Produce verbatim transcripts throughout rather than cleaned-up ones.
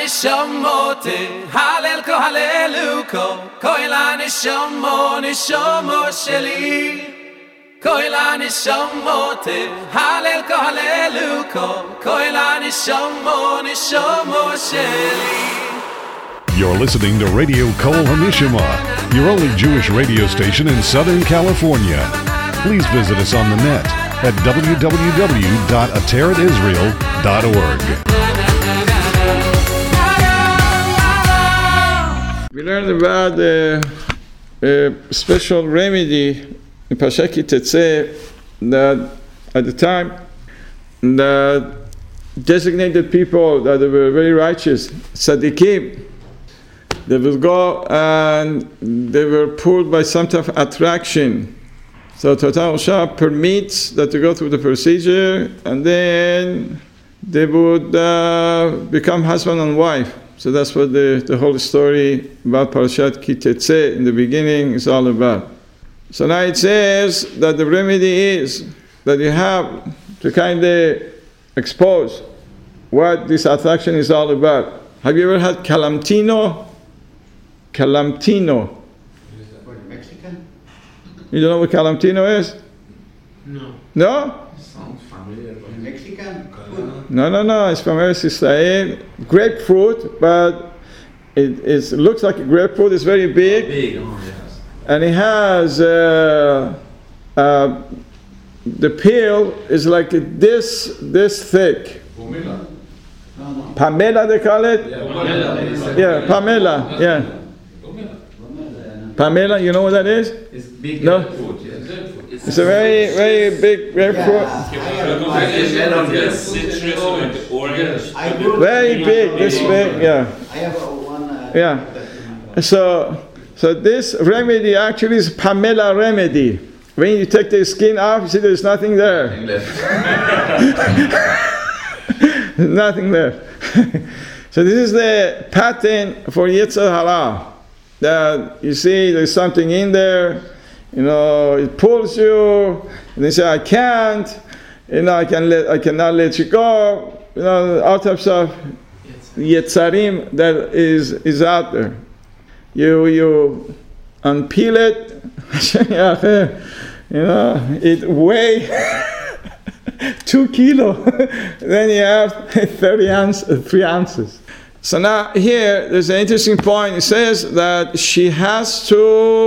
nishamote halel ko haleluko koila nishamo nishamo sheli koila nishamote halel ko haleluko koila nishamo nishamo sheli. You're listening to Radio Kol HaNishama, your only Jewish radio station in Southern California. Please visit us on the net at w w w dot ateret israel dot org. We learned about a, a special remedy in Parashat Ki Tetzeh that at the time that designated people that were very righteous, tzaddikim, they will go and they were pulled by some type of attraction. So Torah Moshe permits that to go through the procedure, and then they would uh, become husband and wife. So that's what the, the whole story about Parashat Ki Tetzeh in the beginning is all about. So now it says that the remedy is that you have to kind of expose what this attraction is all about. Have you ever had calamtino? Calamtino. Mexican? You don't know what calamtino is? No. No? Sounds familiar. Mexican? No, no, no. It's from Eretz Israel. Grapefruit, but it is, looks like a grapefruit. It's very big. Oh, big. Oh, yes. And it has, uh, uh, the peel is like this, this thick. Pamela. No, no. Pamela, they call it? Yeah, Pamela. Yeah, Pamela, yeah. Pamela, you know what that is? It's big No. grapefruit, yes. It's a very, very big grapefruit. Very big, this big, yeah. I have one. Uh, Yeah. So, so this remedy actually is Pamela remedy. When you take the skin off, you see there's nothing there. There's nothing there. So this is the pattern for Yetzer Hara. That you see there's something in there, you know, it pulls you, and they say, I can't, you know, I can let, I cannot let you go, you know, all types of Yetzarim that is is out there. You you unpeel it, you know, it weighs two kilo, then you have thirty ounce, three ounces. So now here, there's an interesting point. It says that she has to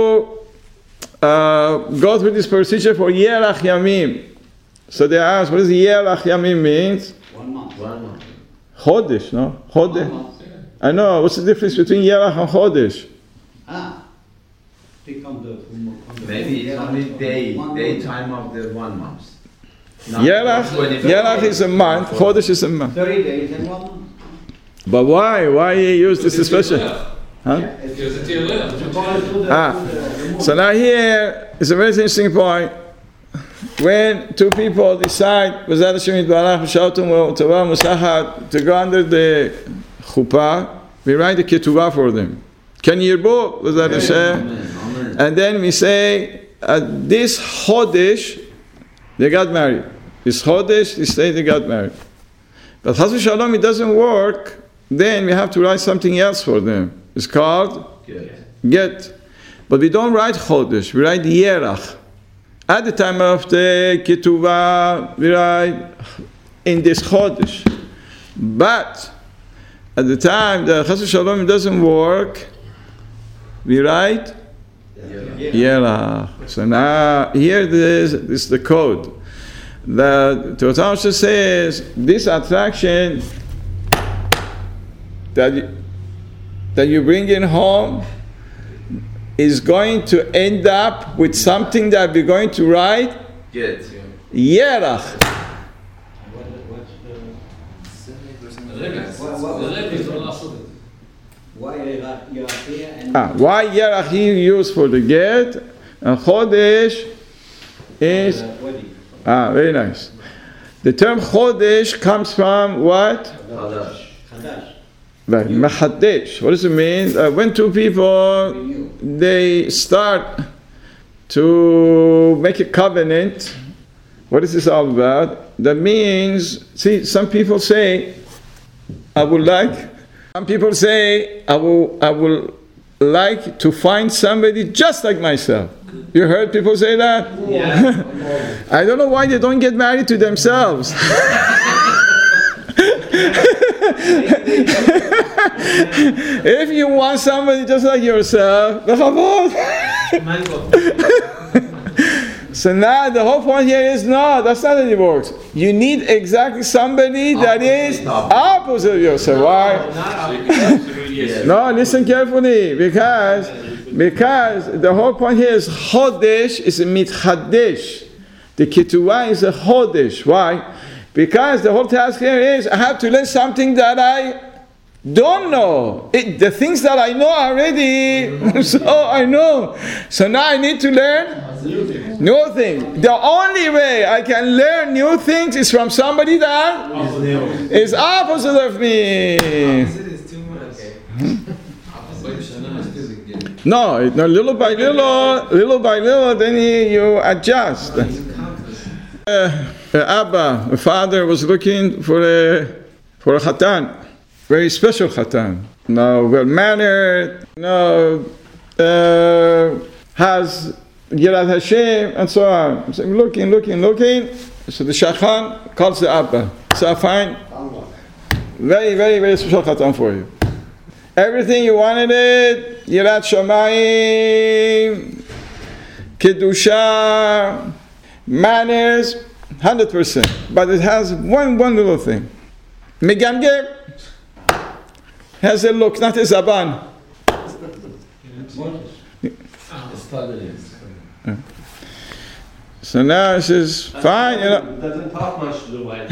uh, go through this procedure for Yerach Yamim. So they ask, what does Yerach Yamim means? One month. One month. Chodesh, no? Chodesh. One month, yeah. I know. What's the difference between Yerach and Chodesh? Ah. Pick on the, on the Maybe it's only day, daytime of the one month. Not Yerach, Yerach is a month. Chodesh is a month. thirty days and one month. But why? Why you use this special? Huh? Ah. So now here is a very interesting point. When two people decide to go under the chuppah, we write the ketubah for them. Can you book? And then we say, at this chodesh, they got married. This chodesh, this day they got married. But chas v'shalom, it doesn't work. Then we have to write something else for them. It's called Get. get. But we don't write chodesh, we write yerach. At the time of the ketubah, we write in this chodesh. But at the time the chas v'shalom it doesn't work, we write yerach. So now here this, this is the code. The Torah Moshe says this attraction that you, that you bring in home is going to end up with something that we're going to write Get. Yerach. Why Yerach here and Ah, why Yerach here used for the get and Chodesh is wedding? ah very nice. The term Chodesh comes from what? Hadash. Chadash. Right, Mahadesh. What does it mean? Uh, when two people they start to make a covenant, what is this all about? That means, see, some people say, I would like Some people say, I will, I will like to find somebody just like myself. You heard people say that? Yeah. I don't know why they don't get married to themselves. If you want somebody just like yourself, so now the whole point here is no, that's not how it works. You need exactly somebody that is opposite of yourself. Why? No, listen carefully, because because the whole point here is chodesh is a mitchadesh. The ketuvah is a chodesh. Why? Because the whole task here is I have to learn something that I don't know. It, the things that I know already, so I know. So now I need to learn new things. The only way I can learn new things is from somebody that is opposite of me. No, no, little by little, little by little, then you adjust. Uh, Abba, the father, was looking for a for a chatan, very special chatan. No, well mannered, no, uh, has Yirat Hashem, and so on. So looking, looking, looking. So the shachan calls the Abba. So fine, very, very, very special chatan for you. Everything you wanted it, Yirat Shamayim, Kedusha, manners, one hundred percent. But it has one one little thing. Megamgem has a look, not a zaban. So now it says, fine, you know. Doesn't talk much to the wife.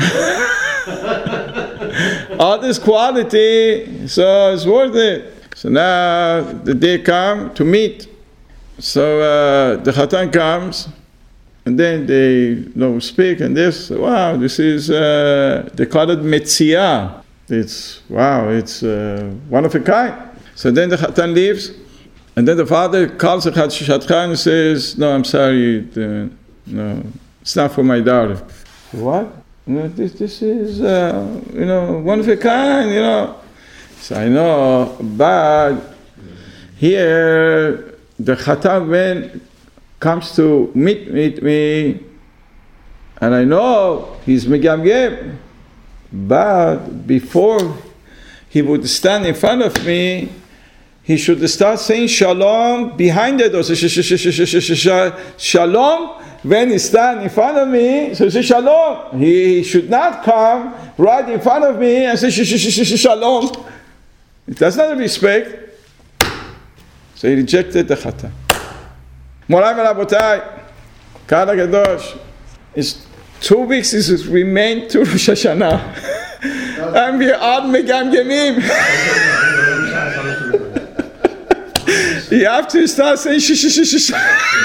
All this quality, so it's worth it. So now the day comes to meet. So uh, the chatan comes, and then they you know, speak, and this, wow, this is, uh, they call it metzia. It's, wow, it's uh, one of a kind. So then the chatan leaves, and then the father calls the chatan and says, no, I'm sorry, the, no, it's not for my daughter. What? No, this, this is, uh, you know, one of a kind, you know. So I know, but here, the chatan when comes to meet, meet me, and I know he's megamgem, but before he would stand in front of me, he should start saying shalom behind the door. So shalom when he stands in front of me, so say shalom. He should not come right in front of me and say shalom. That's not a respect. So he rejected the chatan. Morai v'Rabotai, Kala Kadosh, it's two weeks is remain to Rosh Hashanah, and we are megamgemim. You have to start saying sh sh sh sh sh.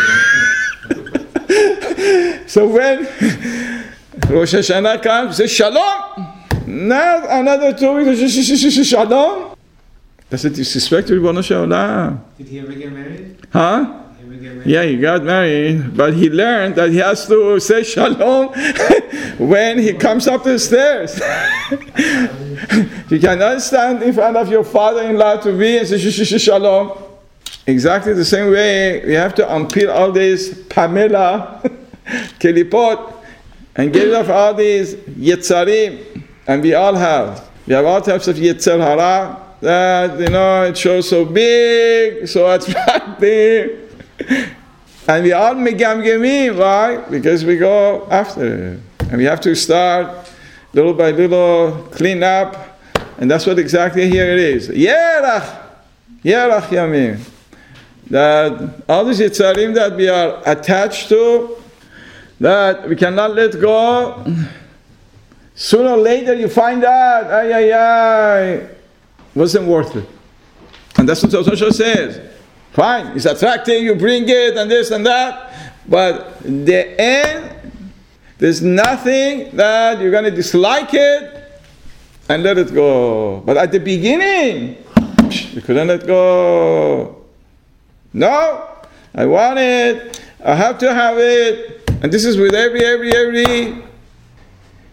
So when Rosh Hashanah comes, say shalom. Now another two weeks, sh sh sh sh shalom. That's a disrespect to Ribono Shel Olam. Did he ever get married? Huh? Yeah, he got married, but he learned that he has to say shalom when he comes up the stairs. You cannot stand in front of your father-in-law to be and say sh sh sh shalom. Exactly the same way, we have to unpeel all these Pamela, Kelipot, and get rid of all these Yetzarim, and we all have. We have all types of Yetzer Hara that, you know, it shows so big, so attractive. And we all megamgemim, why? Because we go after it. And we have to start little by little, clean up, and that's what exactly here it is. Yerach, Yerach Yamim. That all these Yetzarim that we are attached to, that we cannot let go. Sooner or later you find out, ay, ay, ay, wasn't worth it. And that's what Tosha says. Fine, it's attractive, you bring it and this and that, but the end, there's nothing that you're going to dislike it and let it go. But at the beginning, you couldn't let go. No, I want it, I have to have it, and this is with every, every, every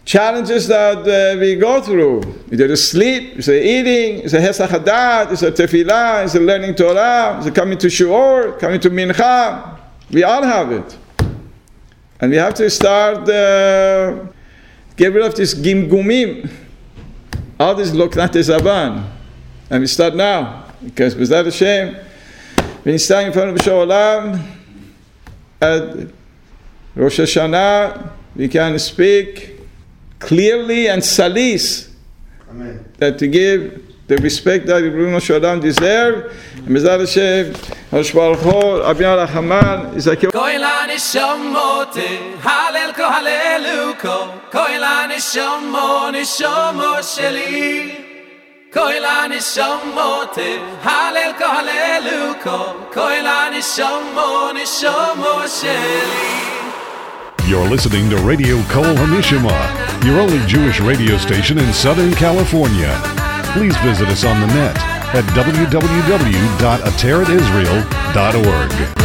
challenges that uh, we go through. Either the sleep, it's the eating, it's the hesach hadat, it's the tefillah, it's the learning Torah, it's the coming to shiur, coming to mincha. We all have it. And we have to start, uh, get rid of this gimgumim, all this loknat zaban. And we start now, because b'ezrat Hashem, when you stand in front of B'shor Olam, at Rosh Hashanah, we can speak clearly and salis, Amen. That to give the respect that Ribbono Shel Olam deserve. And b'ezrat Hashem, Rosh Baruch Hu, Abiyah Rachaman, Yizakeh. Koila nishamote, halel ko haleluko. Koila nishamo, nishamo sheli. Koila nishamote, halel ko haleluko. Koila nishamo, nishamo sheli. You're listening to Radio Kol HaNishama, your only Jewish radio station in Southern California. Please visit us on the net at w w w dot ateret israel dot org.